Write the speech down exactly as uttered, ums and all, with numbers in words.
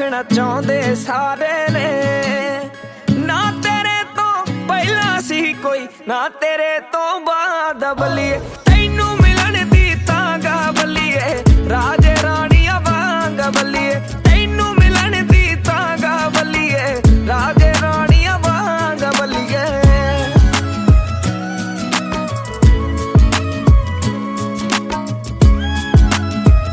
ਵੇਖਣਾ ਚਾਹੁੰਦੇ ਸਾਰੇ ਨੇ। ਨਾ ਤੇਰੇ ਤੋਂ ਪਹਿਲਾਂ ਸੀ ਕੋਈ, ਨਾ ਤੇਰੇ ਤੋਂ ਬਾਅਦ ਬਲੀਏ।